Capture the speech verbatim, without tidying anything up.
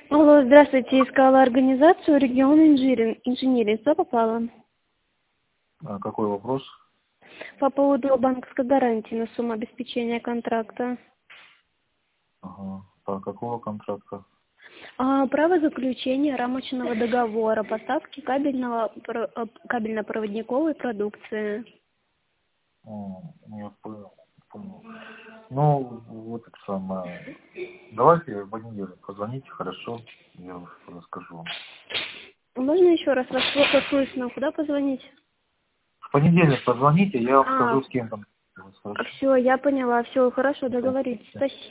Алло, здравствуйте. Искала организацию регион инжирин- инжиниринг. Что попало? А какой вопрос? По поводу банковской гарантии на сумму обеспечения контракта. Ага. По какого контракта? А, право заключения рамочного договора поставки кабельного, про- э, кабельно-проводниковой продукции. О, ну, я понял, понял. Ну, вот это самое. Давайте в понедельник позвоните, хорошо? Я уж расскажу вам. Можно еще раз? Вас плохо слышно. Куда позвонить? В понедельник позвоните, я вам А, скажу, с кем там. Хорошо. все, я поняла. Все, хорошо, Да. договорились. Спасибо.